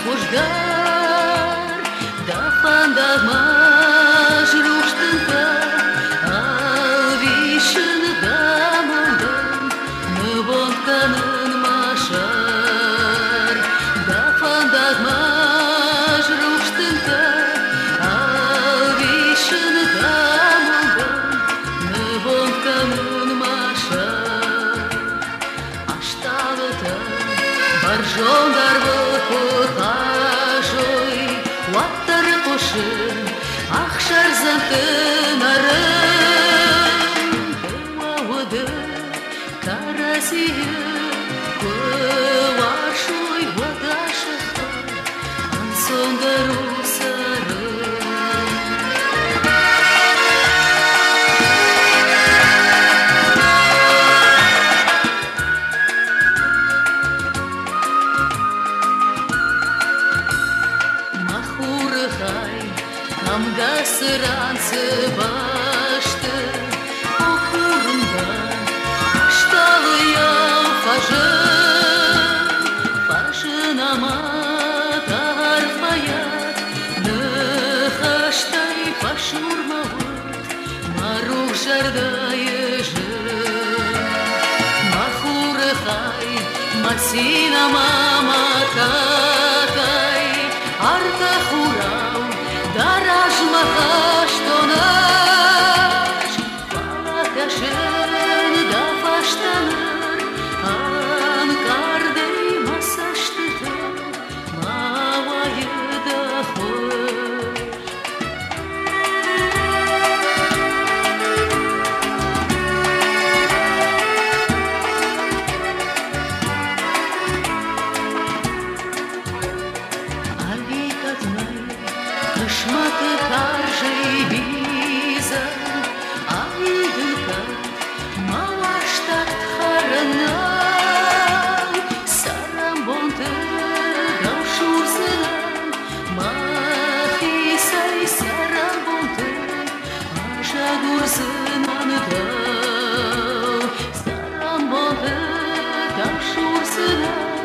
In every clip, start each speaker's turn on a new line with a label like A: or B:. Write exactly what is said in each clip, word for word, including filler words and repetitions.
A: dar da fanda maj ruștântă a vișân da mândân năboncan în mașar da fanda maj ruștântă a vișân da mândân năboncan în mașar aștavătă barjon dar Хожой, уаттар кошын, ахшар зантынарын, Куауыды, карасиы, куашой вадашыхы, ансоңгару сары. Камга сыранцы башты Охурында Ашталы яу фажын Фажын амат арфаят Нăхаштай пашурмавыт Марух жардайы жын Махурыхай Масина мамакатай Артахурау Дараж махаш тонаш Палаташын да фаштаныр Анкардей масаштытыр Мавайы да хыр Аликатнай Кышматы каржей биза, айдынка малаштат харынан, сарамбонты даушурсынан, махисай сарамбонты ажагурсынан дау, сарамбонты даушурсынан,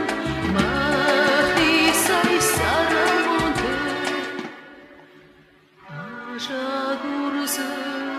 A: махисай сарамбонты Жагурзы